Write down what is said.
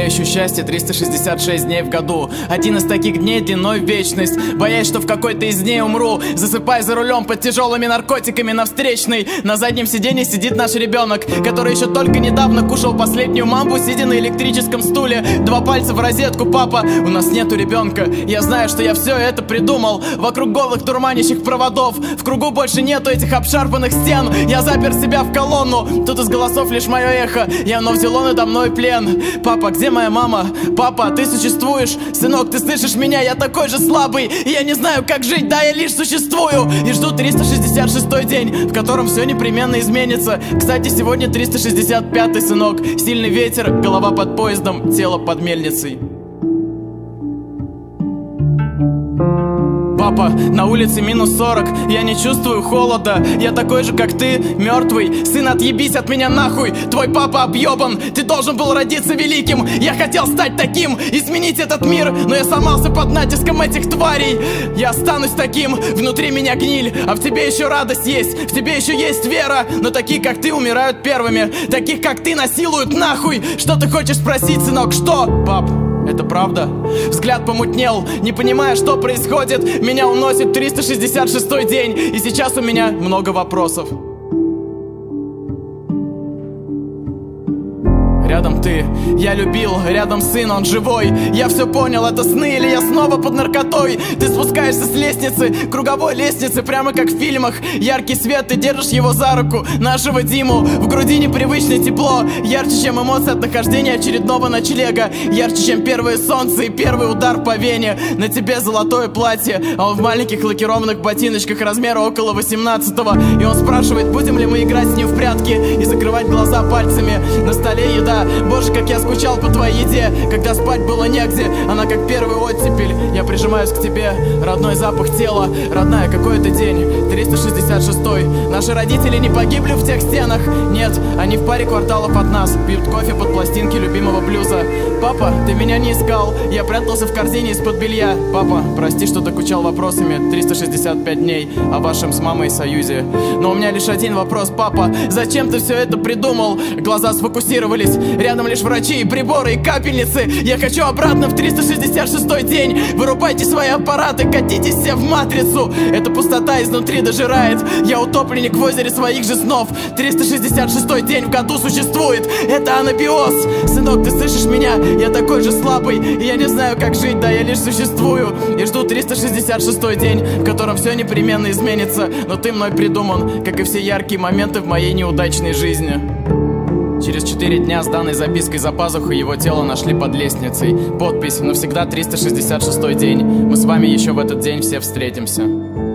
ищу счастье 366 дней в году. Один из таких дней длиной в вечность. Боясь, что в какой-то из дней умру, засыпая за рулем под тяжелыми наркотиками на встречной. На заднем сиденье сидит наш ребенок, который еще только недавно кушал последнюю мамбу, сидя на электрическом стуле. 2 пальца в розетку, папа, у нас нету ребенка. Я знаю, что я все это придумал. Вокруг голых турманящих проводов, в кругу больше нету этих обшарпанных стен. Я запер себя в колонну, тут из голосов лишь мое эхо. И оно взяло надо мной плен. Папа, где моя мама? Папа, ты существуешь? Сынок, ты слышишь меня? Я такой же слабый, и я не знаю, как жить, да, я лишь существую. И жду 366-й день, в котором все непременно изменится. Кстати, сегодня 365-й, сынок. Сильный ветер, голова под поездом, тело под мельницей. Папа, на улице минус 40, я не чувствую холода. Я такой же, как ты, мертвый. Сын, отъебись от меня нахуй. Твой папа объебан, ты должен был родиться великим. Я хотел стать таким, изменить этот мир, но я сломался под натиском этих тварей. Я останусь таким, внутри меня гниль, а в тебе еще радость есть, в тебе еще есть вера. Но такие, как ты, умирают первыми. Таких, как ты, насилуют нахуй. Что ты хочешь спросить, сынок, что? Пап, это правда? Взгляд помутнел, не понимая, что происходит. Меня уносит 366-й день, и сейчас у меня много вопросов. Рядом ты, я любил, рядом сын, он живой. Я все понял, это сны или я снова под наркотой? Ты спускаешься с лестницы, круговой лестницы, прямо как в фильмах. Яркий свет, ты держишь его за руку, нашего Диму. В груди непривычное тепло, ярче, чем эмоции от нахождения очередного ночлега. Ярче, чем первое солнце и первый удар по вене. На тебе золотое платье, а он в маленьких лакированных ботиночках размера около 18-го. И он спрашивает, будем ли мы играть с ним в прятки и закрывать глаза пальцами. На столе еда. Боже, как я скучал по твоей еде, когда спать было негде. Она как первый оттепель. Я прижимаюсь к тебе, родной запах тела. Родная, какой это день? 366-й. Наши родители не погибли в тех стенах. Нет, они в паре кварталов от нас, пьют кофе под пластинки любимого блюза. Папа, ты меня не искал, я прятался в корзине из-под белья. Папа, прости, что докучал вопросами 365 дней о вашем с мамой союзе. Но у меня лишь один вопрос, папа. Зачем ты все это придумал? Глаза сфокусировались, рядом лишь врачи и приборы и капельницы. Я хочу обратно в 366-й день. Вырубайте свои аппараты, катитесь все в матрицу. Эта пустота изнутри дожирает. Я утопленник в озере своих же снов. 366-й день в году существует. Это анабиоз. Сынок, ты слышишь меня? Я такой же слабый, и я не знаю, как жить, да, я лишь существую. И жду 366-й день, в котором все непременно изменится. Но ты мной придуман, как и все яркие моменты в моей неудачной жизни. Через 4 дня с данной запиской за пазухой его тело нашли под лестницей. Подпись: навсегда 366-й день. Мы с вами еще в этот день все встретимся.